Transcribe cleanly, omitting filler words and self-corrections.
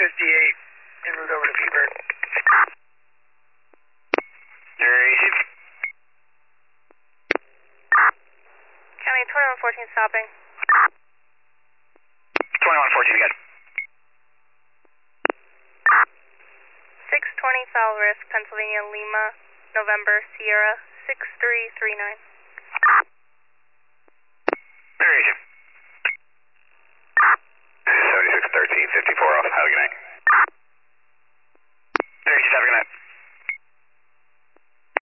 658 en route over to P-Bird. Receive. County 2114 stopping. 2114 again. 620 foul risk, Pennsylvania Lima, November Sierra 6339.